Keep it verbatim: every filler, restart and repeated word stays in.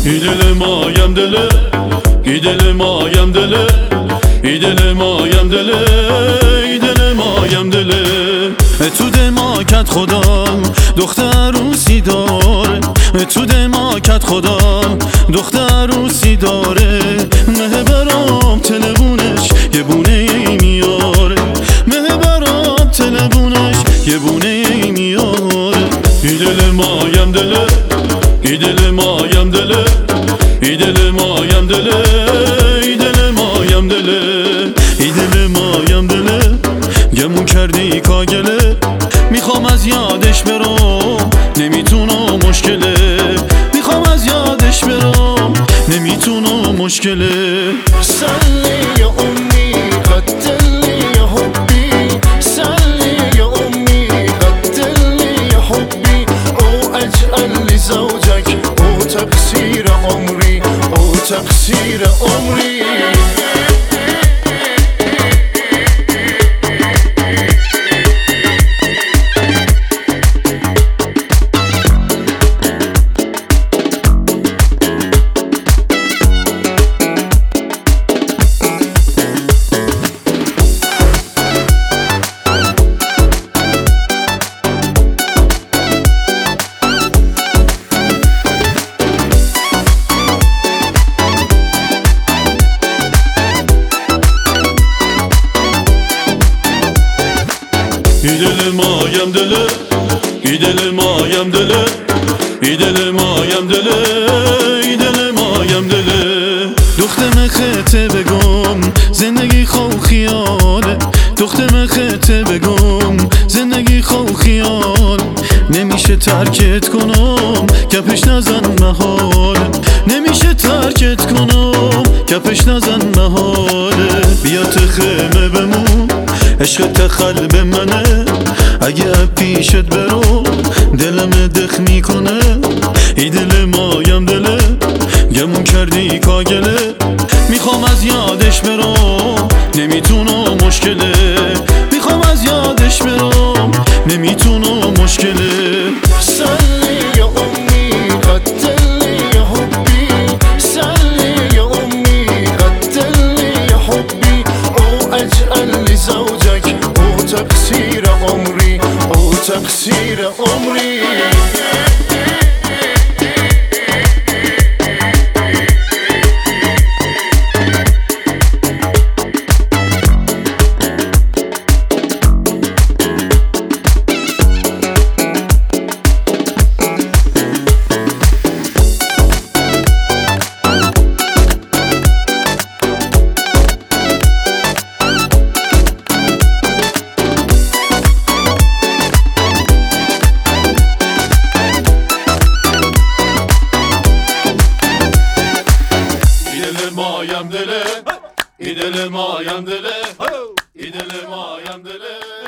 Gidelim ayem dele, gidelim ayem dele, gidelim ayem dele, gidelim ayem dele. تو دماکت خدا دختر روسی داره، تو دماکت خدا دختر روسی داره. مه برام تلفونش یه بونه ای میاره، مه برام تلفونش یه بونه ای میاره. Gidelim ayem dele, gidelim ayem dele, gidelim ayem dele, gidelim ayem dele, gidelim ayem dele. گمون کردی کاگله، میخوام از یادش برم نمیتونم مشکله، میخوام از یادش برم نمیتونم مشکله. سلی یا امی قتلی یا حبی، سلی یا امی قتلی یا حبی. او اجعل لزوجك او تقصیر عمری، او تقصیر عمری. Gidelim ayem dele, gidelim ayem dele, gidelim ayem dele, gidelim ayem dele. دختم خطه بگم زندگی خو خیاله، دختم خطه بگم زندگی خو خیال. نمیشه ترکت کنم کپش نزن محاله، نمیشه ترکت کنم کپش نزن محاله. بیا تخمه بمون عشق تخلب منه، اگه پیشت برو دلم دخ میکنه. ای دل مایم دله، گمون کردی کاگله، میخوام از یادش برم نمیتونم مشکله، میخوام از یادش برم نمیتونم مشکله. سلی یا امی قتلی یا حبی، سلی یا امی قتلی یا حبی. او اجعل لزوجك او تقصیر عمری، او تقصیر عمری. Gidelim ayem dele, gidelim ayem dele, gidelim ayem dele.